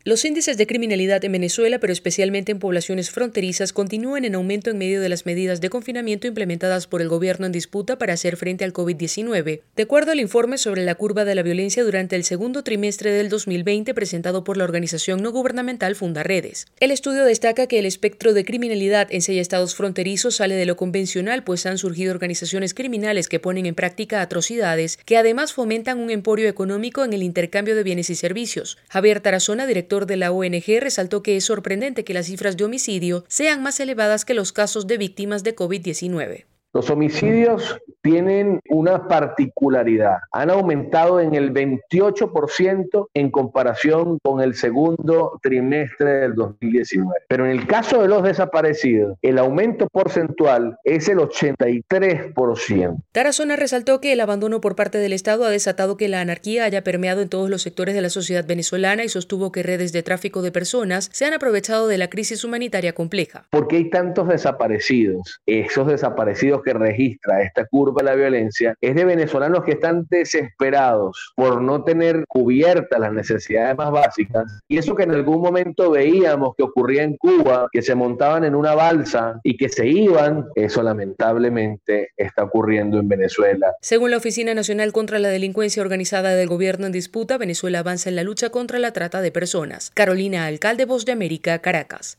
Los índices de criminalidad en Venezuela, pero especialmente en poblaciones fronterizas, continúan en aumento en medio de las medidas de confinamiento implementadas por el gobierno en disputa para hacer frente al COVID-19. De acuerdo al informe sobre la curva de la violencia durante el segundo trimestre del 2020 presentado por la organización no gubernamental Fundaredes, el estudio destaca que el espectro de criminalidad en 6 estados fronterizos sale de lo convencional, pues han surgido organizaciones criminales que ponen en práctica atrocidades que además fomentan un emporio económico en el intercambio de bienes y servicios. Javier Tarazona, director de la ONG, resaltó que es sorprendente que las cifras de homicidio sean más elevadas que los casos de víctimas de COVID-19. Los homicidios tienen una particularidad. Han aumentado en el 28% en comparación con el segundo trimestre del 2019. Pero en el caso de los desaparecidos, el aumento porcentual es el 83%. Tarazona resaltó que el abandono por parte del Estado ha desatado que la anarquía haya permeado en todos los sectores de la sociedad venezolana y sostuvo que redes de tráfico de personas se han aprovechado de la crisis humanitaria compleja. ¿Por qué hay tantos desaparecidos? Esos desaparecidos que registra esta curva de la violencia es de venezolanos que están desesperados por no tener cubiertas las necesidades más básicas, y eso que en algún momento veíamos que ocurría en Cuba, que se montaban en una balsa y que se iban, eso lamentablemente está ocurriendo en Venezuela. Según la Oficina Nacional contra la Delincuencia Organizada del Gobierno en disputa, Venezuela avanza en la lucha contra la trata de personas. Carolina Alcalde, Voz de América, Caracas.